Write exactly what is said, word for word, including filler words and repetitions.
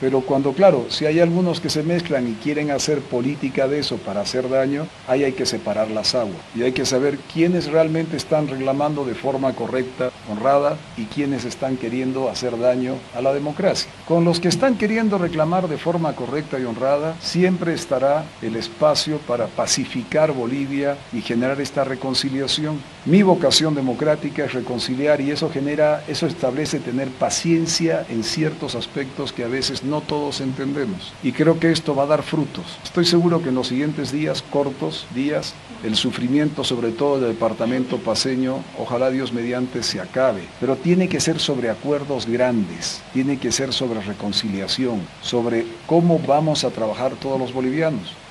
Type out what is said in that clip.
Pero cuando, claro, si hay algunos que se mezclan y quieren hacer política de eso para hacer daño, ahí hay que separar las aguas. Y hay que saber quiénes realmente están reclamando de forma correcta, honrada, y quiénes están queriendo hacer daño a la democracia. Con los que están queriendo reclamar de forma correcta y honrada, siempre estará el espacio para pacificar Bolivia y generar esta reconciliación. Mi vocación democrática es reconciliar y eso genera, eso establece tener paciencia en ciertos aspectos que a veces no todos entendemos. Y creo que esto va a dar frutos. Estoy seguro que en los siguientes días, cortos días, el sufrimiento sobre todo del departamento paceño, ojalá Dios mediante se acabe, pero tiene que ser sobre acuerdos grandes, tiene que ser sobre reconciliación, sobre cómo vamos a trabajar todos los bolivianos.